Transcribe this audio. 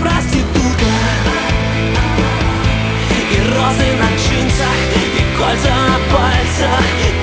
проститутка. И розы на джинсах, и кольца на пальцах,